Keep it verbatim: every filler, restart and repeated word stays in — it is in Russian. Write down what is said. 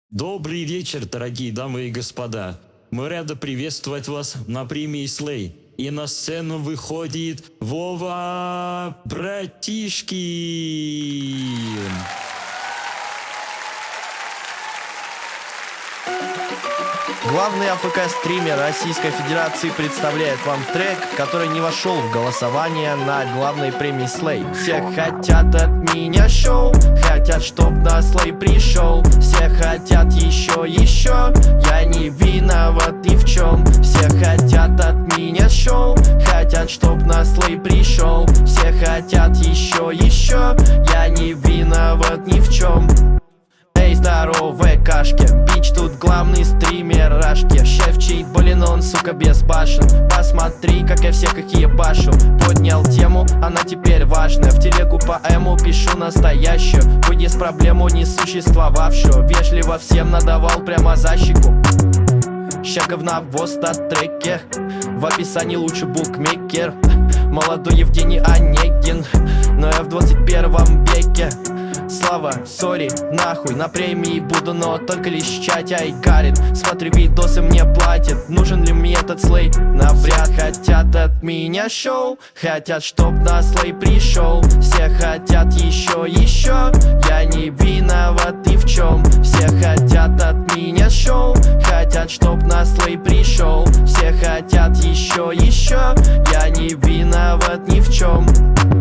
Добрый вечер, дорогие дамы и господа. Мы рады приветствовать вас на премии Slay. И на сцену выходит Вова Братишкин. Главный АФК-стример Российской Федерации представляет вам трек, который не вошел в голосование на главной премии Slay. Все хотят от меня шоу, хотят, чтоб на Slay пришел. Все хотят еще, еще, я не виноват ни в чем. Все хотят от меня шоу, хотят, чтоб на Slay пришел. Все хотят еще, еще, я не виноват ни в чем. Эй, здоровые кашки, бич тут главный стример Рашки. Шеф чит, блин, он, сука, без башен. Посмотри, как я всех их ебашу. Поднял тему, она теперь важная. В телегу по эму пишу настоящую, вынес проблему не существовавшую. Вежливо всем надавал прямо за щеку. Ща говновоз на треке, в описании лучше букмекер. Молодой Евгений Онегин, но я в двадцать первом веке. Слава, сори, нахуй, на премии буду, но только лишь в чате айгарит. Смотрю видосы, мне платят, нужен ли мне этот Slay? Навряд. Хотят от меня шоу, хотят, чтоб на Slay пришел. Все хотят еще, еще, я не виноват ни в чем. Все хотят от меня шоу, хотят, чтоб на Slay пришел. Все хотят еще, еще, я не виноват ни в чем.